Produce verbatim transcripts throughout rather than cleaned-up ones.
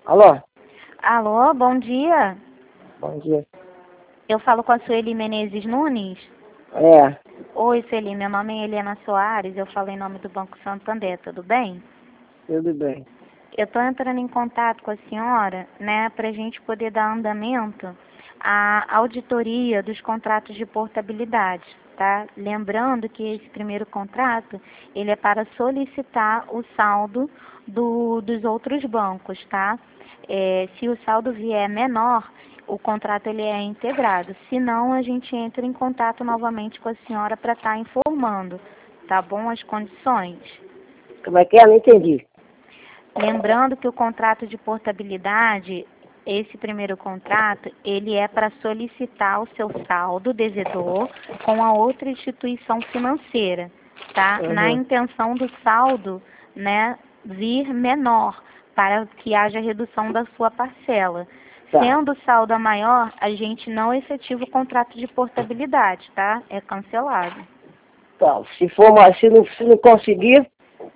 Alô? Alô, bom dia. Bom dia. Eu falo com a Sueli Menezes Nunes. É, Oi, Sueli, meu nome é Helena Soares, eu falo em nome do Banco Santander, tudo bem? tudo bem. Eu estou entrando em contato com a senhora, né, para a gente poder dar andamento à auditoria dos contratos de portabilidade, tá? Lembrando que esse primeiro contrato, ele é para solicitar o saldo do, dos outros bancos, tá? É, se o saldo vier menor, o contrato ele é integrado. Se não, a gente entra em contato novamente com a senhora para estar informando, tá bom? As condições. Como é que é? Não entendi. Lembrando que o contrato de portabilidade, esse primeiro contrato, ele é para solicitar o seu saldo devedor com a outra instituição financeira, tá? Uhum. Na intenção do saldo, né, vir menor, para que haja redução da sua parcela. Tá. Sendo o saldo maior, a gente não efetiva o contrato de portabilidade, tá? É cancelado. Tá. Se for mais, se não, se não conseguir,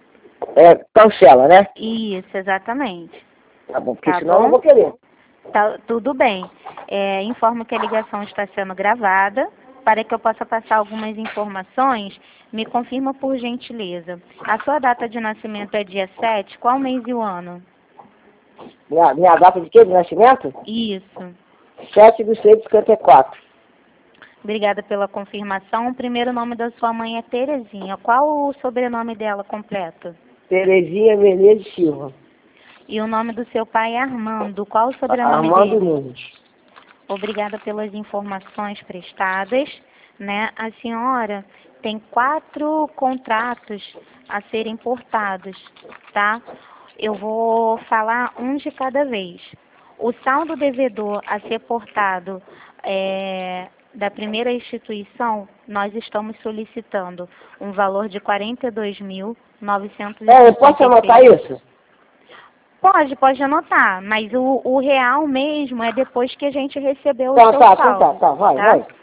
é, cancela, né? Isso, exatamente. Tá bom, porque Tá senão eu não bom? vou querer. Tá, tudo bem. É, informo que a ligação está sendo gravada. Para que eu possa passar algumas informações, me confirma por gentileza. A sua data de nascimento é dia sete, qual mês e o ano? Minha, minha data de quê? De nascimento? Isso. sete de seis de cinquenta e quatro. Obrigada pela confirmação. O primeiro nome da sua mãe é Terezinha. Qual o sobrenome dela completo? Terezinha Menezes Silva. E o nome do seu pai é Armando. Qual o sobrenome Armando dele? Nunes. Obrigada pelas informações prestadas, né? A senhora tem quatro contratos a serem portados, tá? Eu vou falar um de cada vez. O saldo devedor a ser portado é, da primeira instituição, nós estamos solicitando um valor de quarenta e dois mil novecentos e É, eu cinquenta posso e anotar seis. isso? Pode, pode anotar, mas o, o real mesmo é depois que a gente recebeu o Tá, seu tá, então saldo, tá, tá, vai, tá? vai.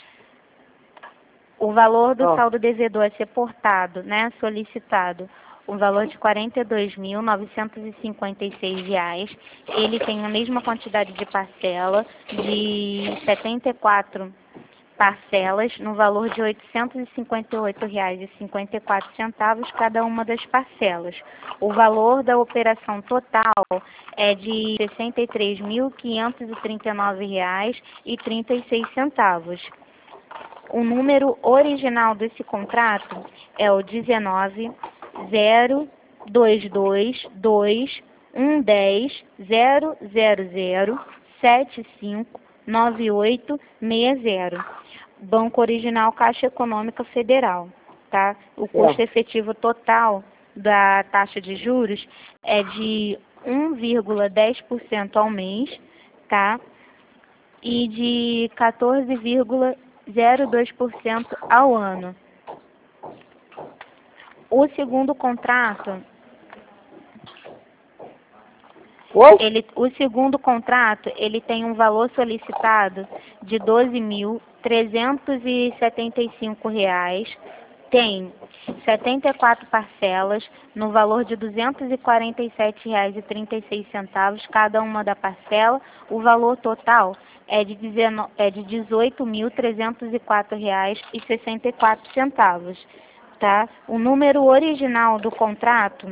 O valor do Ó, saldo devedor a ser portado, né, solicitado, um valor de quarenta e dois mil novecentos e cinquenta e seis reais. Ele tem a mesma quantidade de parcela de setenta e quatro parcelas no valor de oitocentos e cinquenta e oito reais e cinquenta e quatro centavos cada uma das parcelas. O valor da operação total é de sessenta e três mil quinhentos e trinta e nove reais e trinta e seis centavos. O número original desse contrato é o dezenove zero dois dois dois um um zero zero zero zero sete cinco nove oito seis zero. Banco Original Caixa Econômica Federal, tá? O custo efetivo total da taxa de juros é de um vírgula dez por cento ao mês, tá? E de quatorze vírgula zero dois por cento ao ano. O segundo contrato, Oi? ele, o segundo contrato, ele tem um valor solicitado de doze mil trezentos e setenta e cinco reais, tem setenta e quatro parcelas no valor de duzentos e quarenta e sete reais e trinta e seis centavos cada uma da parcela. O valor total é de dezoito mil trezentos e quatro reais e sessenta e quatro centavos, tá? O número original do contrato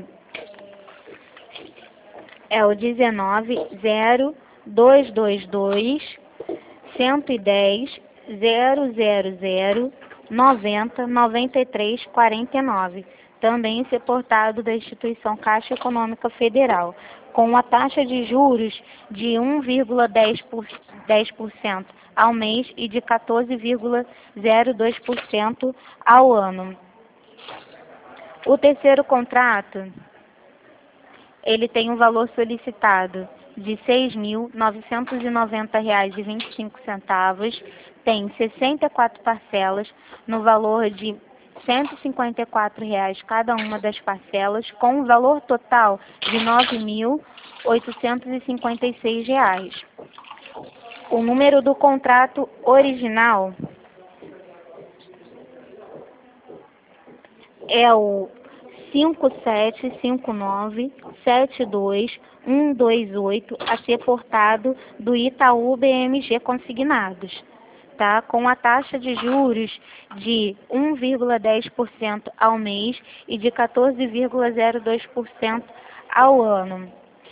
é o dezenove zero dois dois dois um um zero zero zero zero noventa noventa e três quarenta e nove, também ser portado da instituição Caixa Econômica Federal, com a taxa de juros de um vírgula dez por cento ao mês e de quatorze vírgula zero dois por cento ao ano. O terceiro contrato, ele tem um valor solicitado de seis mil novecentos e noventa reais e vinte e cinco centavos, tem sessenta e quatro parcelas no valor de cento e cinquenta e quatro reais cada uma das parcelas, com um valor total de nove mil oitocentos e cinquenta e seis reais. O número do contrato original é o cinco sete cinco nove sete dois um dois oito a ser portado do Itaú B M G Consignados, tá? Com a taxa de juros de um vírgula dez por cento ao mês e de quatorze vírgula zero dois por cento ao ano.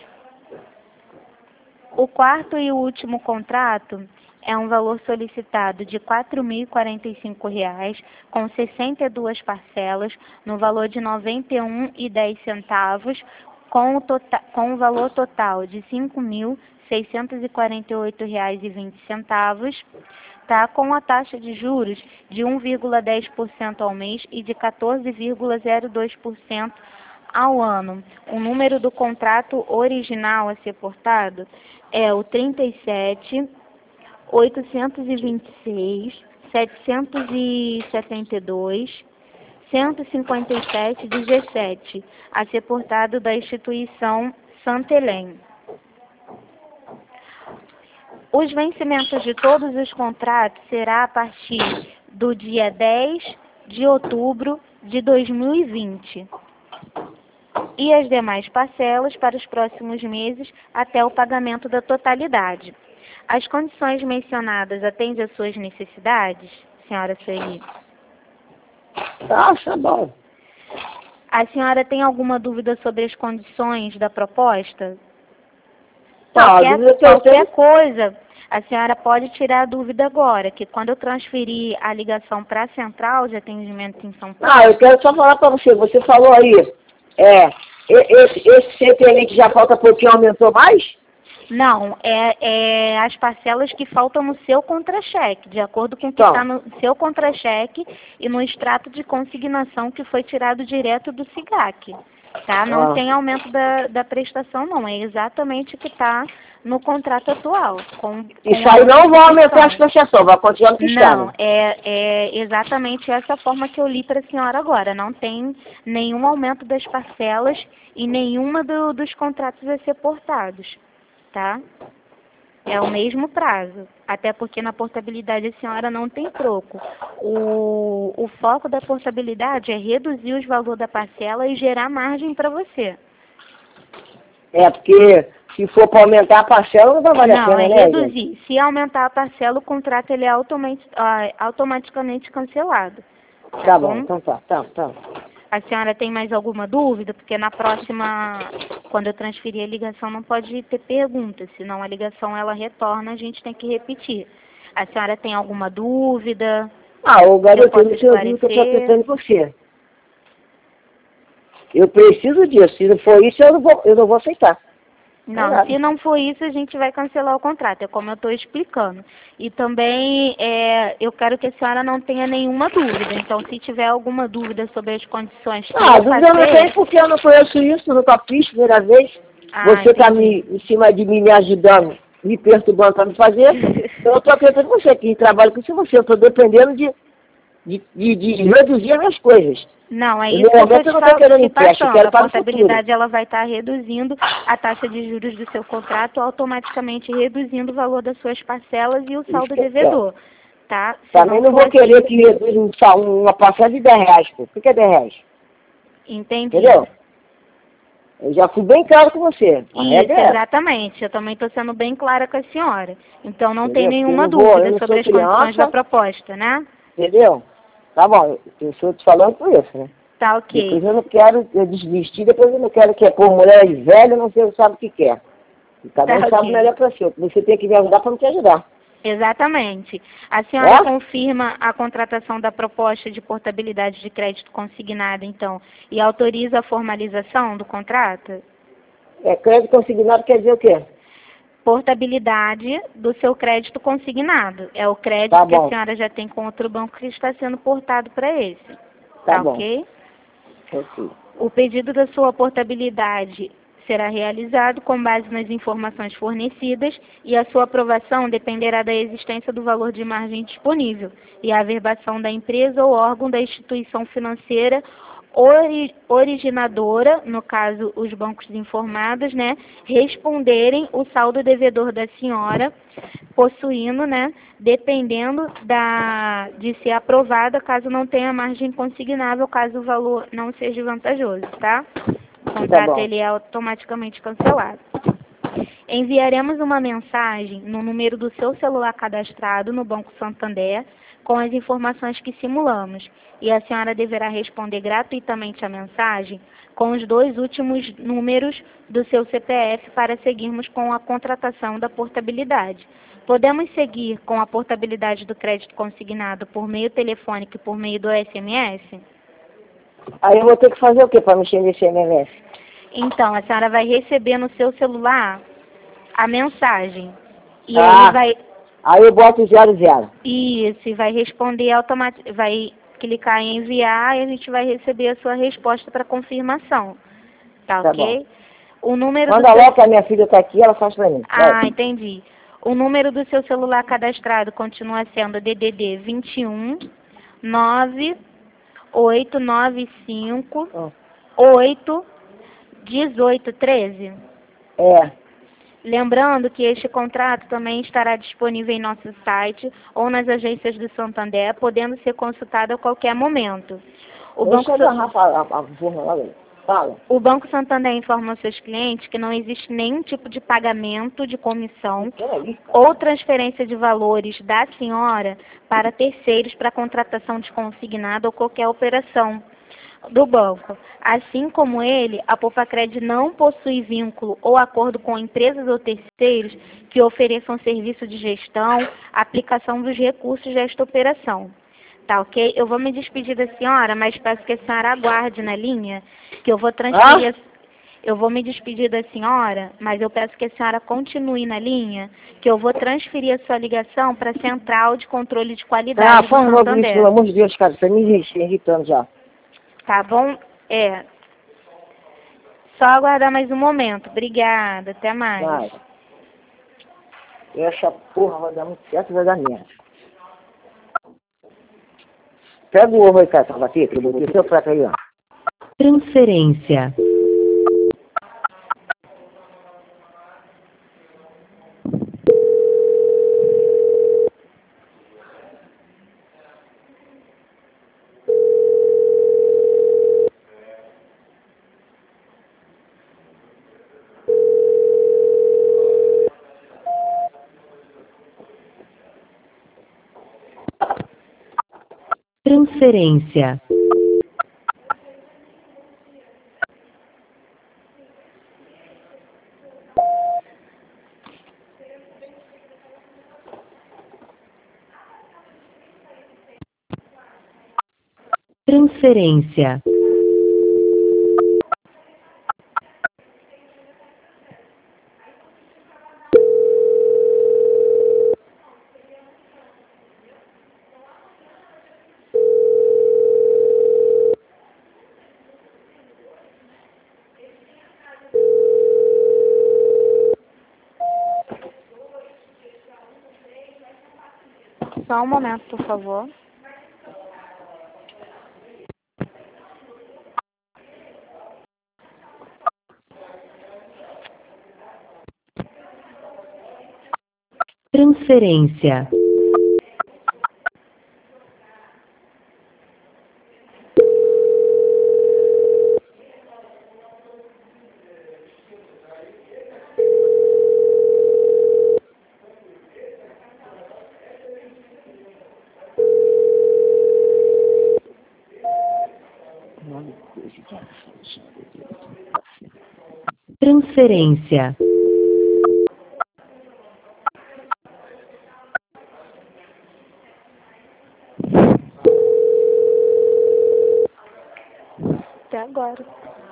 O quarto e último contrato é um valor solicitado de quatro mil e quarenta e cinco reais, com sessenta e duas parcelas, no valor de noventa e um reais e dez centavos, com o, tota, com o valor total de cinco mil seiscentos e quarenta e oito reais e vinte centavos, tá? Com a taxa de juros de um vírgula dez por cento ao mês e de quatorze vírgula zero dois por cento ao ano. O número do contrato original a ser portado é o trinta e sete, oitocentos e vinte e seis, setecentos e setenta e dois, cento e cinquenta e sete, dezessete, a ser portado da instituição Santelém. Os vencimentos de todos os contratos será a partir do dia dez de outubro de dois mil e vinte. E as demais parcelas para os próximos meses até o pagamento da totalidade. As condições mencionadas atendem às suas necessidades, senhora Sueli? Tá, tá bom. A senhora tem alguma dúvida sobre as condições da proposta? Tá, Qualquer, a dúvida que eu qualquer tenho- coisa, a senhora pode tirar a dúvida agora, que quando eu transferir a ligação para a central de atendimento em São Paulo... Ah, eu quero só falar para você. Você falou aí, é, e- esse, esse C T L que já falta pouquinho aumentou mais? Não, é, é as parcelas que faltam no seu contra-cheque, de acordo com o que Então. está no seu contra-cheque e no extrato de consignação que foi tirado direto do SIGAC. Tá? Não Ah. tem aumento da, da prestação, não. É exatamente o que está no contrato atual. Com, com Isso aí não vai aumentar as prestações. prestações, vai continuar no que está, Não, né? é, é exatamente essa forma que eu li para a senhora agora. Não tem nenhum aumento das parcelas e nenhuma do, dos contratos a ser portados, tá? É o mesmo prazo, até porque na portabilidade a senhora não tem troco. O, o foco da portabilidade é reduzir os valores da parcela e gerar margem para você. É, porque se for para aumentar a parcela, não vai valer a Não, pena, é né, gente? reduzir. Se aumentar a parcela, o contrato ele é automati- ah, automaticamente cancelado. Tá bom, bom? então tá, tá, tá. A senhora tem mais alguma dúvida? Porque na próxima, quando eu transferir a ligação, não pode ter pergunta, senão a ligação ela retorna, a gente tem que repetir. A senhora tem alguma dúvida? Ah, o Eu garoto, posso eu não sei o que eu estou esclarecer? tentando com você. Eu preciso disso. Se não for isso, eu não vou, eu não vou aceitar. Não, nada. se não for isso, a gente vai cancelar o contrato, é como eu estou explicando. E também é, eu quero que a senhora não tenha nenhuma dúvida. Então, se tiver alguma dúvida sobre as condições que Ah, eu dúvida eu não passei... tenho porque eu não conheço isso, nunca fiz, primeira vez. Ah, Você está entendi. me, em cima de mim, me ajudando, me perturbando para me fazer. Então eu estou tentando com você, que trabalho com isso, você. Eu estou dependendo de, de, de, de reduzir as minhas coisas. Não, é No isso que eu momento estou eu te, não tô fal- querendo te empréstimo, eu passando. quero A para o futuro. portabilidade ela vai estar reduzindo a taxa de juros do seu contrato, automaticamente reduzindo o valor das suas parcelas e o Isso saldo que eu devedor. Tá? Se Também não for vou querer assim, que reduz um sal- uma parcela de dez reais, pô. Por que dez reais? entendi. Entendeu? Eu já fui bem claro com você. A Isso, regra é essa. exatamente. Eu também estou sendo bem clara com a senhora. Então não tem Entendeu? Porque nenhuma eu não vou- eu dúvida não sobre sou as condições da criança. proposta, né? Entendeu? Tá bom, eu estou te falando por isso, né? Tá ok. Depois eu não quero eu desvestir, depois eu não quero que é por mulher velha, não sei, sabe o que quer. E cada um Tá sabe ok. melhor para si. Você tem que me ajudar para não te ajudar. Exatamente. A senhora É? confirma a contratação da proposta de portabilidade de crédito consignada, então, e autoriza a formalização do contrato? É, crédito consignado quer dizer o quê? Portabilidade do seu crédito consignado. É o crédito Tá que a bom. senhora já tem com outro banco que está sendo portado para esse. Tá Tá bom. ok? Ok. O pedido da sua portabilidade será realizado com base nas informações fornecidas e a sua aprovação dependerá da existência do valor de margem disponível e a averbação da empresa ou órgão da instituição financeira ori originadora, no caso os bancos informados, né, responderem o saldo devedor da senhora, possuindo, né, dependendo da, de ser aprovada, caso não tenha margem consignável, caso o valor não seja vantajoso, tá? O contrato bom. ele é automaticamente cancelado. Enviaremos uma mensagem no número do seu celular cadastrado no Banco Santander com as informações que simulamos, e a senhora deverá responder gratuitamente a mensagem com os dois últimos números do seu C P F para seguirmos com a contratação da portabilidade. Podemos seguir com a portabilidade do crédito consignado por meio telefônico e por meio do S M S? Aí eu vou ter que fazer o quê para mexer nesse M M S? Então, a senhora vai receber no seu celular a mensagem. E Ah. aí vai... Aí eu boto zero zero. Isso, e vai responder automaticamente, vai clicar em enviar e a gente vai receber a sua resposta para confirmação. Tá, Tá ok? O número Manda do logo seu... que a minha filha está aqui, ela faz para mim. Ah, Vai. entendi. O número do seu celular cadastrado continua sendo D D D vinte e um, nove oito nove cinco, Hum. oito, dezoito, treze. É. Lembrando que este contrato também estará disponível em nosso site ou nas agências do Santander, podendo ser consultado a qualquer momento. O Deixa Banco, eu Sa- agarrar a, a, a forma lá. velho. Fala. o Banco Santander informa aos seus clientes que não existe nenhum tipo de pagamento de comissão Peraí, cara. ou transferência de valores da senhora para terceiros para contratação de consignado ou qualquer operação do banco. Assim como ele, a Popacred não possui vínculo ou acordo com empresas ou terceiros que ofereçam serviço de gestão, aplicação dos recursos desta operação. Tá, ok? Eu vou me despedir da senhora, mas peço que a senhora aguarde na linha, que eu vou transferir... Ah? a- Eu vou me despedir da senhora, mas eu peço que a senhora continue na linha, que eu vou transferir a sua ligação para a Central de Controle de Ah, Qualidade do fala logo isso, Santander. pelo amor de Deus, cara. Você tá me irritando já. Tá bom? É. Só aguardar mais um momento. Obrigada. Até mais. Vai. Essa porra vai dar muito certo, vai dar merda. Pega o ovo aí, cara, pra bater, que eu botei seu prato aí, ó. Transferência. Transferência. Transferência. Só um momento, por favor. Transferência. Transferência. Até agora.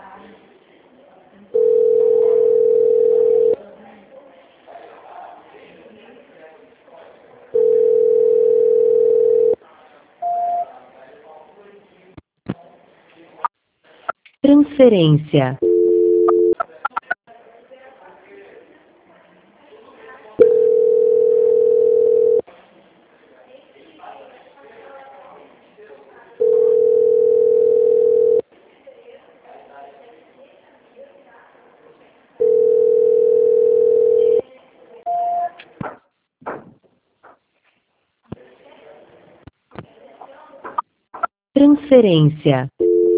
Transferência. Transferência.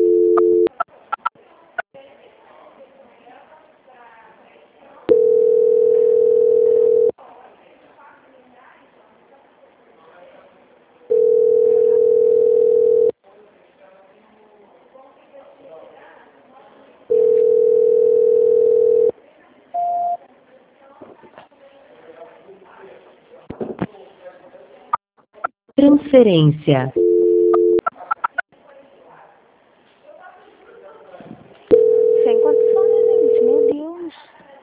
Transferência. Sem condições, gente. Meu Deus.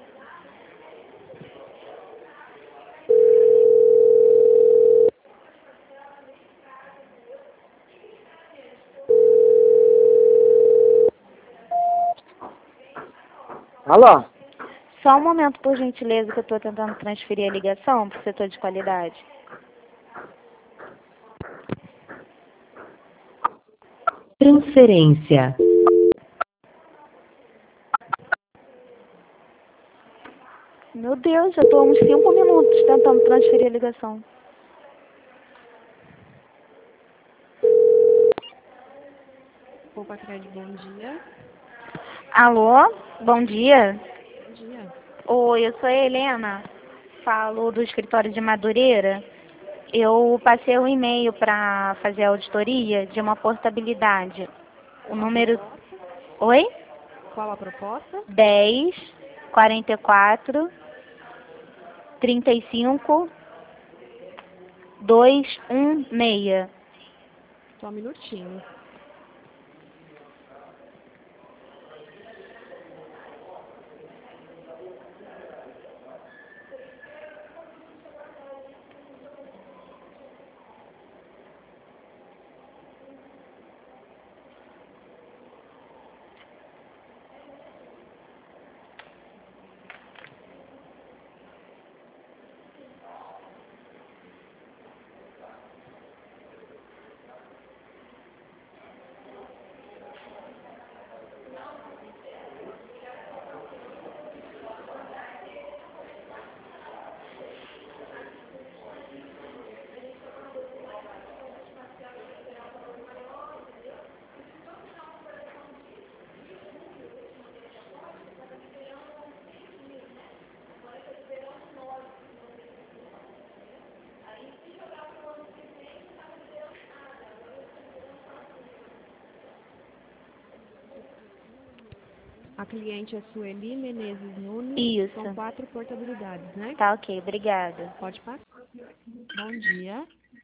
Alô? Só um momento, por gentileza, que eu estou tentando transferir a ligação para o setor de qualidade. Transferência. Meu Deus, já estou há uns cinco minutos tentando transferir a ligação. Poupa Crédito, bom dia. Alô? Bom dia. Bom dia. Oi, eu sou a Helena. Falo do escritório de Madureira. Eu passei um e-mail para fazer a auditoria de uma portabilidade. O número... Oi? Qual a proposta? dez, quarenta e quatro, trinta e cinco, duzentos e dezesseis. Só um minutinho. A cliente é Sueli Menezes Nunes. Isso. São quatro portabilidades, né? Tá ok, obrigada. Pode passar. Bom dia.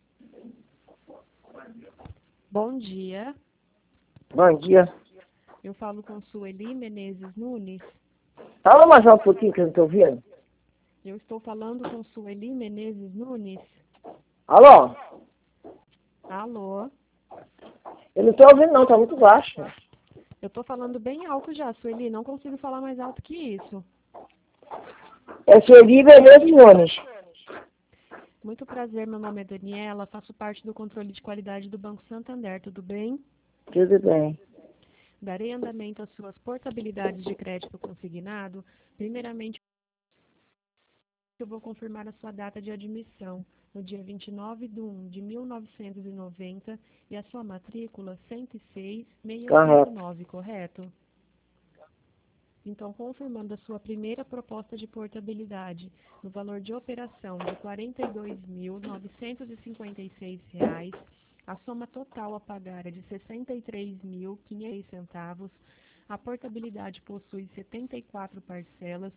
Bom dia. Bom dia. Eu falo com Sueli Menezes Nunes. Fala mais um pouquinho que eu não estou ouvindo. Eu estou falando com Sueli Menezes Nunes. Alô? Alô? Eu não estou ouvindo não, está muito baixo. Eu estou falando bem alto já, Sueli. Não consigo falar mais alto que isso. É Sueli Menezes Nunes. Muito prazer, meu nome é Daniela. Faço parte do controle de qualidade do Banco Santander. Tudo bem? Tudo bem. Darei andamento às suas portabilidades de crédito consignado. Primeiramente, eu vou confirmar a sua data de admissão, no dia vinte e nove de um de mil novecentos e noventa, e a sua matrícula cento e seis, seiscentos e oitenta e nove, correto? Então, confirmando a sua primeira proposta de portabilidade, no valor de operação de quarenta e dois mil novecentos e cinquenta e seis reais, a soma total a pagar é de sessenta e três mil e quinhentos centavos, a portabilidade possui setenta e quatro parcelas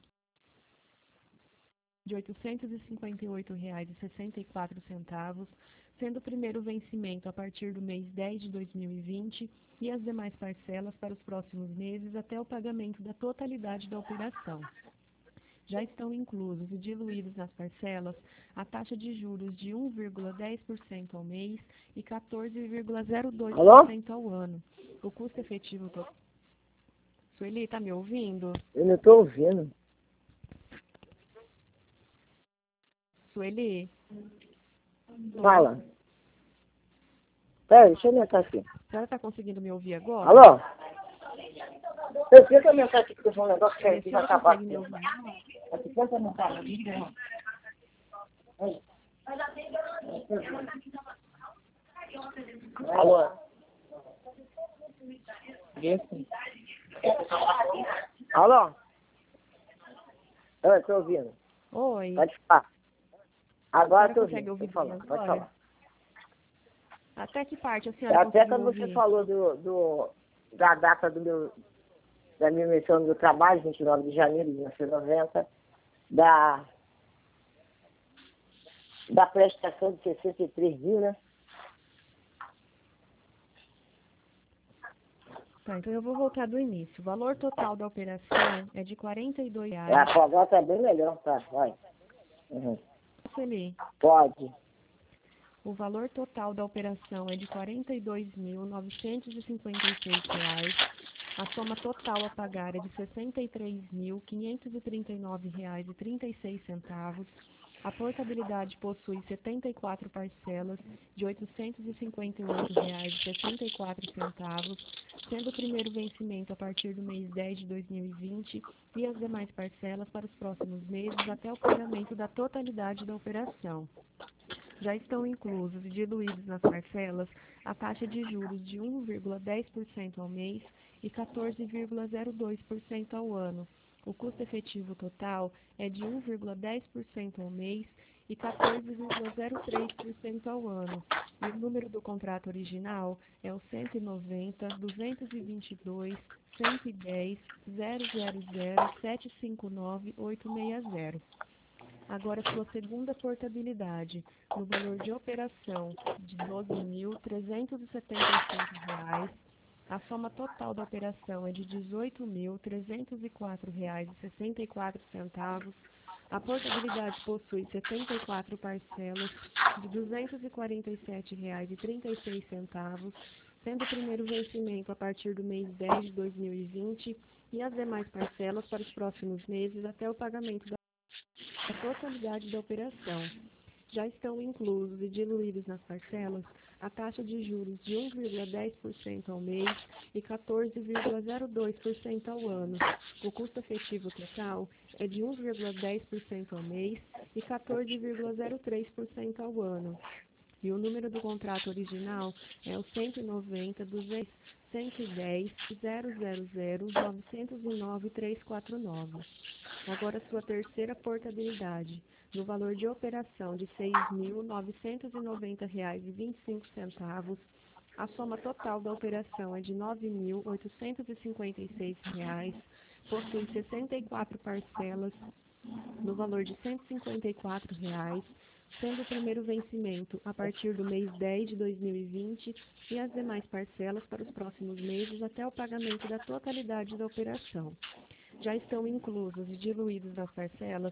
de oitocentos e cinquenta e oito reais e sessenta e quatro centavos, sendo o primeiro vencimento a partir do mês dez de dois mil e vinte e as demais parcelas para os próximos meses até o pagamento da totalidade da operação. Já estão inclusos e diluídos nas parcelas a taxa de juros de um vírgula dez por cento ao mês e quatorze vírgula zero dois por cento ao ano. O custo efetivo total... Sueli, está me ouvindo? Eu não estou ouvindo. Sueli? Fala. Peraí, deixa eu aumentar aqui. A senhora está conseguindo me ouvir agora? Alô? Eu tento aumentar aqui, porque foi um negócio que A vai senhora acabar consegue aqui. me ouvir? Aqui, tenta aumentar. Aí. Alô? Vê sim. Alô? Oi, tô ouvindo. Oi. Pode falar. Agora A senhora tô consegue ouvindo. ouvir Tô falando. bem Pode agora? falar. Até que parte a senhora Até conseguiu quando você ouvir? falou do, do, da data do meu, da minha missão do meu trabalho, vinte e nove de janeiro de mil novecentos e noventa, da, da prestação de sessenta e três mil, né? Tá, então eu vou voltar do início. O valor total da operação é de quarenta e dois É, reais. a agora tá bem melhor, tá? Vai. Uhum. Sueli, Pode. o valor total da operação é de quarenta e dois mil novecentos e cinquenta e seis reais. A soma total a pagar é de sessenta e três mil quinhentos e trinta e nove reais e trinta e seis centavos. A portabilidade possui setenta e quatro parcelas de oitocentos e cinquenta e oito reais e sessenta e quatro centavos, sendo o primeiro vencimento a partir do mês dez de dois mil e vinte e as demais parcelas para os próximos meses até o pagamento da totalidade da operação. Já estão inclusos e diluídos nas parcelas a taxa de juros de um vírgula dez por cento ao mês e quatorze vírgula zero dois por cento ao ano. O custo efetivo total é de um vírgula dez por cento ao mês e quatorze vírgula zero três por cento ao ano. E o número do contrato original é o cento e noventa, duzentos e vinte e dois, cento e dez, zero zero zero, sete cinco nove, oito seis zero. Agora, sua segunda portabilidade, no valor de operação de doze mil trezentos e setenta e cinco reais. A soma total da operação é de dezoito mil trezentos e quatro reais e sessenta e quatro centavos. A portabilidade possui setenta e quatro parcelas de duzentos e quarenta e sete reais e trinta e seis centavos, sendo o primeiro vencimento a partir do mês dez de dois mil e vinte e as demais parcelas para os próximos meses até o pagamento da a totalidade da operação. Já estão inclusos e diluídos nas parcelas a taxa de juros de um vírgula dez por cento ao mês e quatorze vírgula zero dois por cento ao ano. O custo efetivo total é de um vírgula dez por cento ao mês e quatorze vírgula zero três por cento ao ano. E o número do contrato original é o cento e noventa, duzentos, cento e dez, zero zero zero, novecentos e nove, trezentos e quarenta e nove. Agora sua terceira portabilidade, no valor de operação de seis mil novecentos e noventa reais e vinte e cinco centavos. A soma total da operação é de nove mil oitocentos e cinquenta e seis reais, possui sessenta e quatro parcelas, no valor de cento e cinquenta e quatro reais, sendo o primeiro vencimento a partir do mês dez de dois mil e vinte e as demais parcelas para os próximos meses até o pagamento da totalidade da operação. Já estão inclusos e diluídos nas parcelas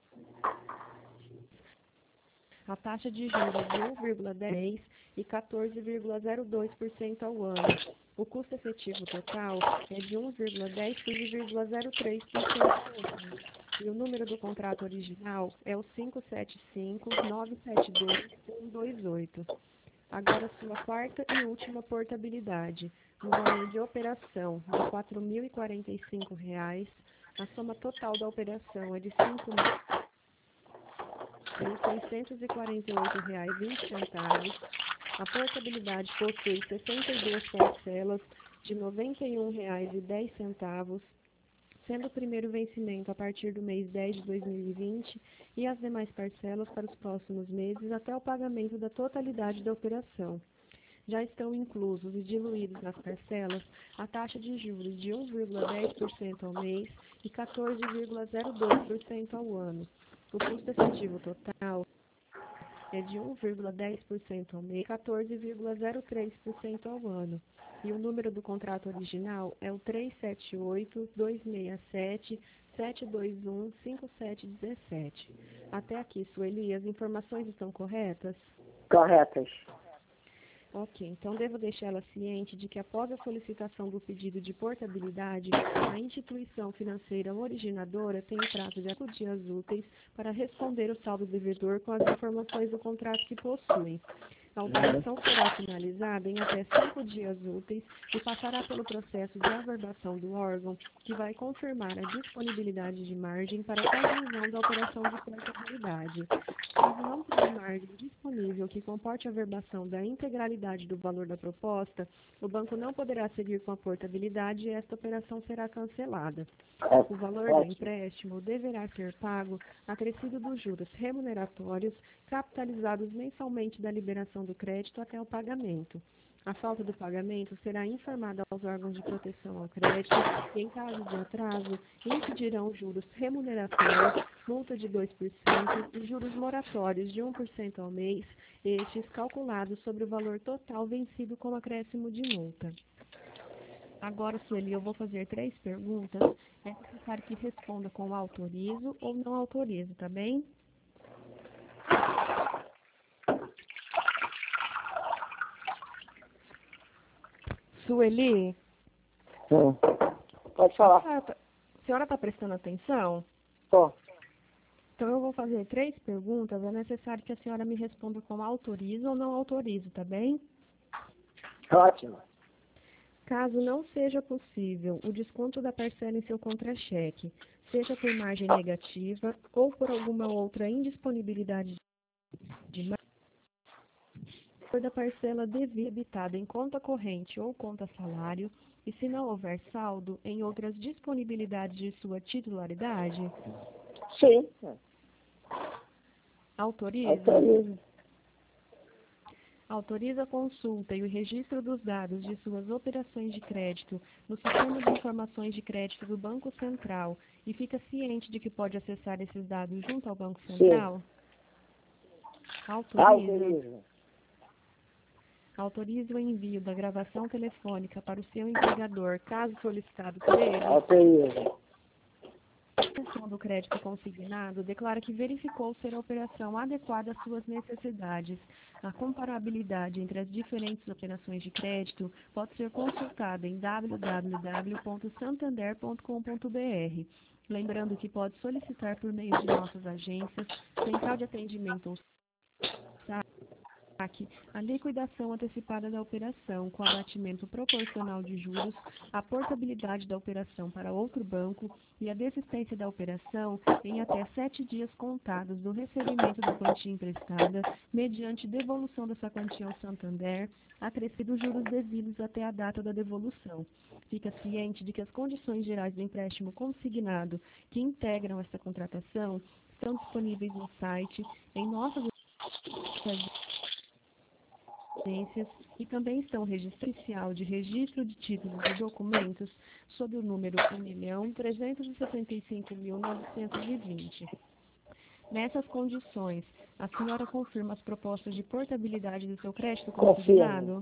a taxa de juros de um vírgula dez e quatorze vírgula zero dois por cento ao ano. O custo efetivo total é de um vírgula dez por cento e vírgula zero três por cento ao ano. E o número do contrato original é o cinco sete cinco, nove sete dois, um dois oito. Agora sua quarta e última portabilidade, no valor de operação de quatro mil e quarenta e cinco reais. A soma total da operação é de cinco mil seiscentos e quarenta e oito reais e vinte centavos. A portabilidade possui sessenta e duas parcelas de noventa e um reais e dez centavos, sendo o primeiro vencimento a partir do mês dez de dois mil e vinte e as demais parcelas para os próximos meses até o pagamento da totalidade da operação. Já estão inclusos e diluídos nas parcelas a taxa de juros de um vírgula dez por cento ao mês e quatorze vírgula zero dois por cento ao ano. O custo efetivo total é de um vírgula dez por cento ao mês e quatorze vírgula zero três por cento ao ano. E o número do contrato original é o três sete oito, dois seis sete, sete dois um, cinco sete um sete. Até aqui, Sueli, as informações estão corretas? Corretas. Ok, então devo deixá-la ciente de que após a solicitação do pedido de portabilidade, a instituição financeira originadora tem o prazo de quatro dias úteis para responder o saldo devedor com as informações do contrato que possuem. A operação será finalizada em até cinco dias úteis e passará pelo processo de averbação do órgão, que vai confirmar a disponibilidade de margem para a conclusão da operação de portabilidade. Caso não tenha margem disponível que comporte a averbação da integralidade do valor da proposta, o banco não poderá seguir com a portabilidade e esta operação será cancelada. O valor do empréstimo deverá ser pago acrescido dos juros remuneratórios capitalizados mensalmente da liberação do crédito até o pagamento. A falta do pagamento será informada aos órgãos de proteção ao crédito e, em caso de atraso, incidirão juros remuneratórios, multa de dois por cento e juros moratórios de um por cento ao mês, estes calculados sobre o valor total vencido com acréscimo de multa. Agora, Sueli, eu vou fazer três perguntas. É necessário que responda com autorizo ou não autorizo, tá bem? Sueli? Sim. Pode falar. A senhora está prestando atenção? Tô. Então, eu vou fazer três perguntas. É necessário que a senhora me responda com autorizo ou não autorizo, tá bem? Ótimo. Caso não seja possível o desconto da parcela em seu contra-cheque, seja por margem negativa ou por alguma outra indisponibilidade de margem da parcela devida habitada em conta corrente ou conta salário, e se não houver saldo em outras disponibilidades de sua titularidade, Sim. autoriza? Autorizo. Autoriza a consulta e o registro dos dados de suas operações de crédito no Sistema de Informações de Crédito do Banco Central e fica ciente de que pode acessar esses dados junto ao Banco Central? Sim. Autoriza. Autorizo. Autoriza o envio da gravação telefônica para o seu empregador, caso solicitado por ele. Autorizo. A Comissão do Crédito Consignado declara que verificou ser a operação adequada às suas necessidades. A comparabilidade entre as diferentes operações de crédito pode ser consultada em w w w ponto santander ponto com ponto b r. Lembrando que pode solicitar por meio de nossas agências, central de atendimento ou saque, a liquidação antecipada da operação com abatimento proporcional de juros, a portabilidade da operação para outro banco e a desistência da operação em até sete dias contados do recebimento da quantia emprestada, mediante devolução dessa quantia ao Santander, acrescidos juros devidos até a data da devolução. Fica ciente de que as condições gerais do empréstimo consignado que integram esta contratação estão disponíveis no site, em nossas agências e também estão registro oficial de registro de títulos e documentos sob o número um milhão trezentos e sessenta e cinco mil novecentos e vinte. Nessas condições, a senhora confirma as propostas de portabilidade do seu crédito consignado?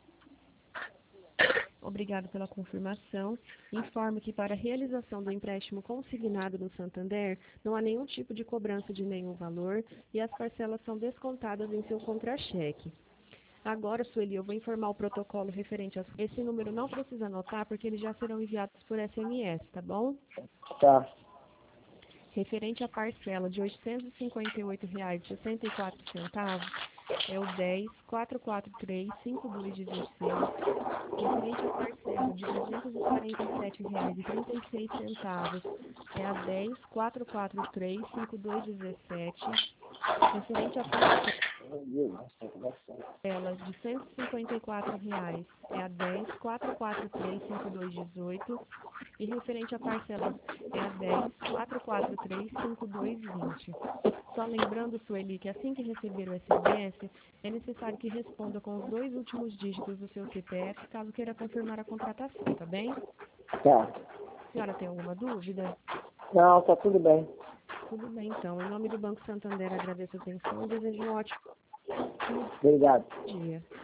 Obrigado pela confirmação. Informo que para a realização do empréstimo consignado no Santander, não há nenhum tipo de cobrança de nenhum valor e as parcelas são descontadas em seu contra-cheque. Agora, Sueli, eu vou informar o protocolo referente a... Esse número não precisa anotar, porque eles já serão enviados por S M S, tá bom? Tá. Referente à parcela de oitocentos e cinquenta e oito reais e sessenta e quatro centavos, é o dez, quatrocentos e quarenta e três, cinquenta e dois dezesseis. Referente à parcela de duzentos e quarenta e sete reais e trinta e seis centavos, é a dez, quatrocentos e quarenta e três, cinquenta e dois dezessete. Referente à parcela de cento e cinquenta e quatro reais, é a dez, quatrocentos e quarenta e três, cinquenta e dois dezoito. E referente à parcela é a dez, quatrocentos e quarenta e três, cinquenta e dois vinte. Só lembrando, Sueli, que assim que receber o S M S, é necessário que responda com os dois últimos dígitos do seu C P F, caso queira confirmar a contratação, tá bem? Tá. A senhora tem alguma dúvida? Não, tá tudo bem. Tudo bem, então. Em nome do Banco Santander, agradeço a atenção e desejo um ótimo Obrigado. dia.